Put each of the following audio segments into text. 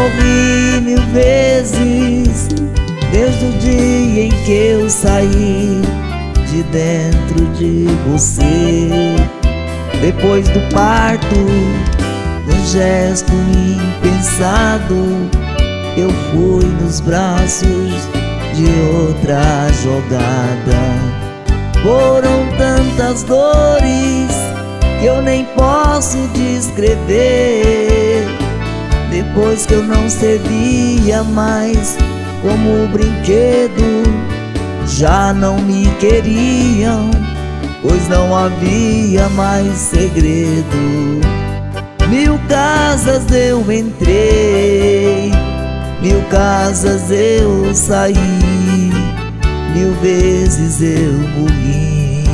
morri 1000 vezes desde o dia em que eu saí de dentro de você. Depois do parto, num gesto impensado, eu fui nos braços de outra jogada. Foram tantas dores que eu nem posso descrever. Depois que eu não servia mais como brinquedo, já não me queriam, pois não havia mais segredo. 1000 casas eu entrei, 1000 casas eu saí, 1000 vezes eu morri.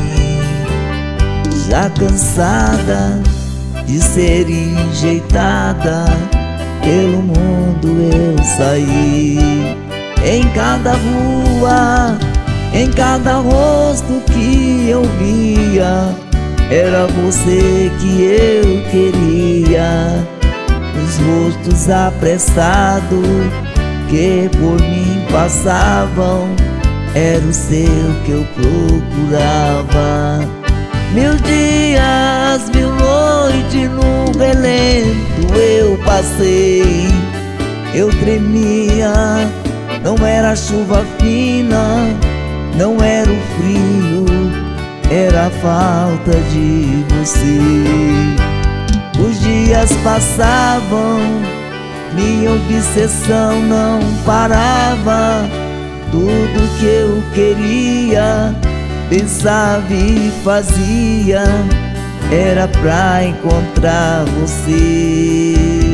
Já cansada de ser enjeitada, pelo mundo eu saí. Em cada rua, em cada rosto que eu via, era você que eu queria. Os rostos apressados que por mim passavam, era o seu que eu procurava. 1000 dias, 1000 noites no relento eu passei. Eu tremia, não era chuva fina, não era o frio, era a falta de você. Os dias passavam, minha obsessão não parava. Tudo que eu queria, pensava e fazia, era pra encontrar você.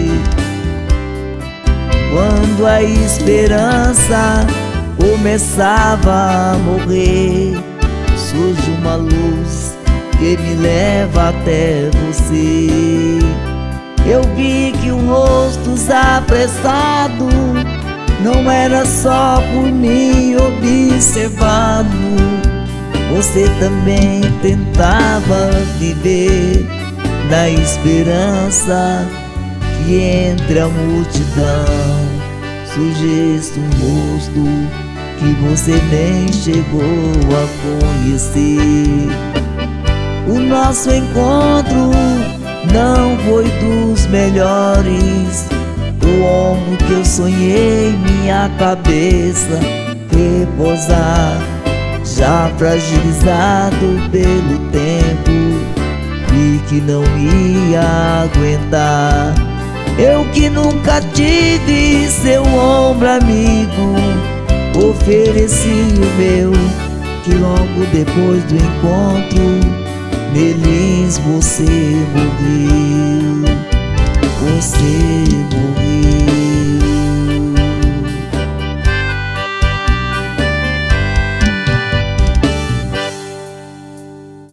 Quando a esperança começava a morrer, surge uma luz que me leva até você. Eu vi que o rosto apressado não era só por mim observado. Você também tentava viver na esperança que entre a multidão surgisse um rosto que você nem chegou a conhecer. O nosso encontro não foi dos melhores. O ombro que eu sonhei, minha cabeça repousar, já fragilizado pelo tempo, vi que não ia aguentar. Eu que nunca tive seu ombro amigo, ofereci o meu, que logo depois do encontro, feliz você morreu, você morreu.